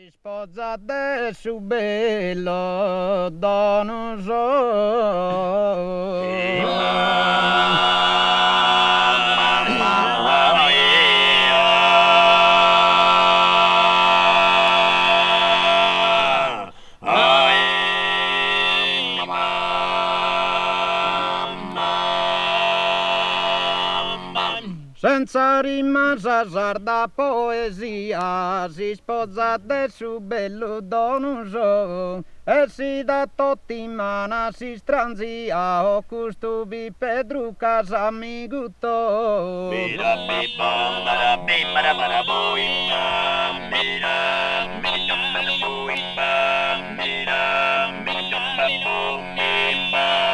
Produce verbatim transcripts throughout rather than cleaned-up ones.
Si sposa adesso bello, non senza rima sarda poesia, si sposa adesso bello non so, e si da tutti mana si stranzia, o custubi Pedro casa mi gutto. Mira mi bamba, mi mara mara boimba, mira mi jomba boimba, mira mi jomba boimba.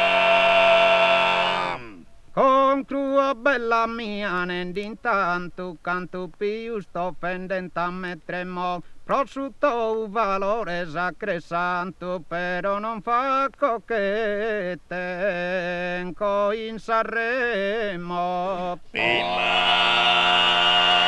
Con crua bella mia, nell'intanto canto più sto fendendo a mettere mo, prosciutto un valore sacrosanto, però non fa cocchette, in Sanremo. Bimba.